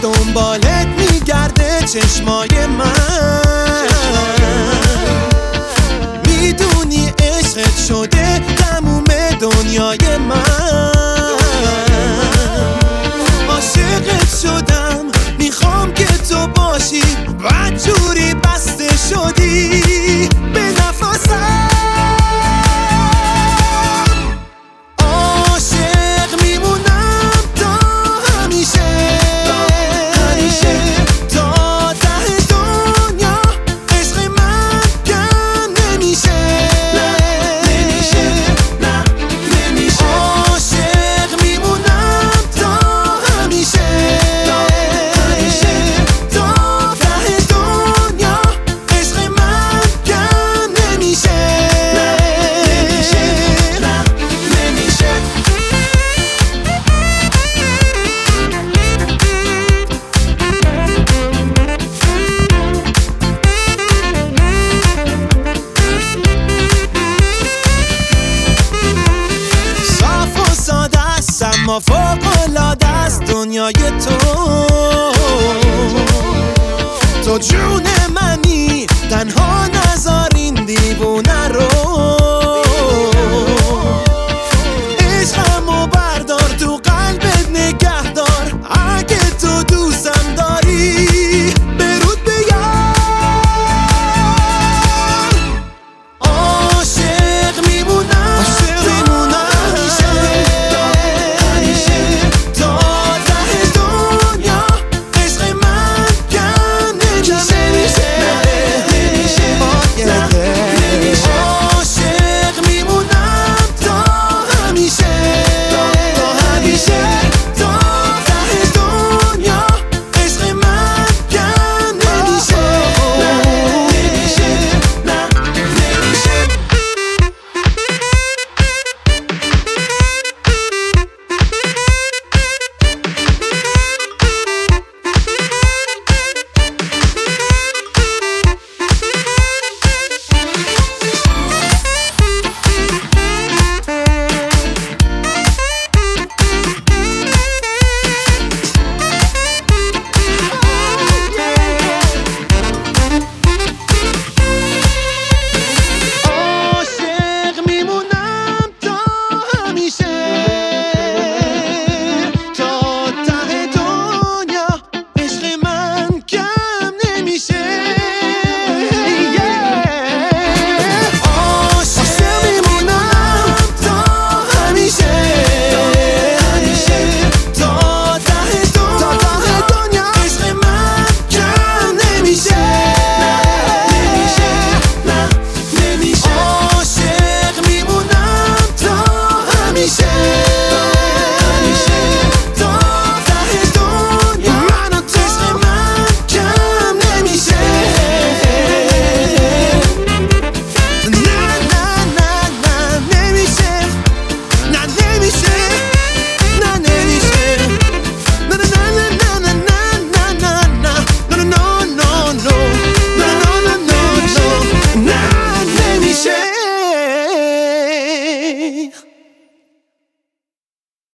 دنبالت میگرده چشمای من. میدونی عشقت شده تموم دنیای من. عاشقت شدم میخوام که تو باشی، بدجوری بسته شدی به نفسم. عاشق میمونم تا همیشه، تا ته دنیا عشق من کم نمیشه. عاشق میمونم تا همیشه، تا ته دنیا عشق من کم نمیشه. صاف و ساده است اما فوق‌العاده است دنیای تو جون منی، تنها